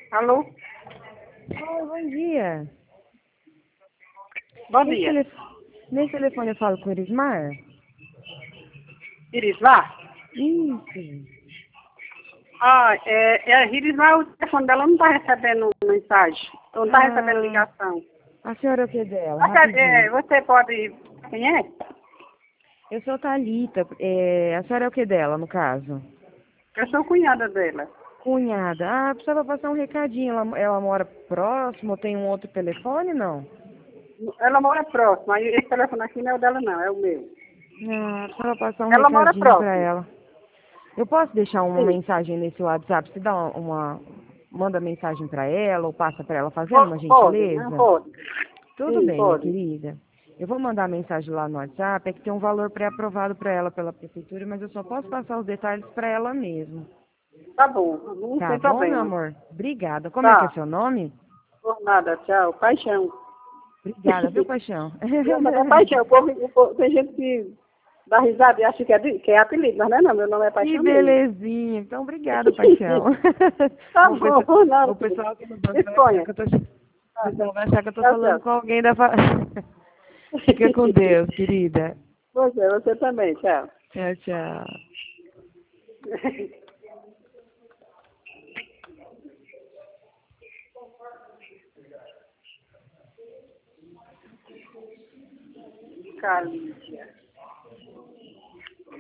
Alô? Oi, bom dia. Bom dia. Nesse telefone eu falo com o Erismar? Irismar? Isso. A Irismar, o telefone dela não está recebendo mensagem. Não está recebendo Ah, ligação. a senhora é o que dela? Rapidinho. Você pode... Quem é? Eu sou Thalita. A senhora é o que dela, no caso? Eu sou cunhada dela. Cunhada. Ah, precisava passar um recadinho. Ela mora próximo ou tem um outro telefone, não? Ela mora próxima. Aí esse telefone aqui não é o dela, não. É o meu. Ah, precisava passar um Ela mora recadinho pra próximo. ela. Eu posso deixar uma Sim. mensagem nesse WhatsApp? Você dá manda mensagem pra ela ou passa pra ela fazendo uma Pode, não gentileza? pode. Tudo Sim, bem, minha pode. querida. Eu vou mandar a mensagem lá no WhatsApp, é que tem um valor pré-aprovado para ela pela prefeitura, mas eu só posso passar os detalhes para ela mesmo. Tá bom. Não Tá tem bom, meu problema. amor? Obrigada. Como é que é Tá. seu nome? Por nada. Tchau. Paixão. Obrigada, viu, paixão? Não, mas é paixão. Tem gente que dá risada e acha que é apelido, mas não é não. Meu nome é Que paixão mesmo. belezinha. Então, obrigada, paixão. Tá O pessoal, bom, não, o filho. pessoal aqui no banco vai achar Disponha. que eu tô, o Tá. pessoal vai achar que eu tô Tchau, falando tchau. com alguém da Fica com Deus, querida. Você também, tchau. Tchau, tchau. Calícia.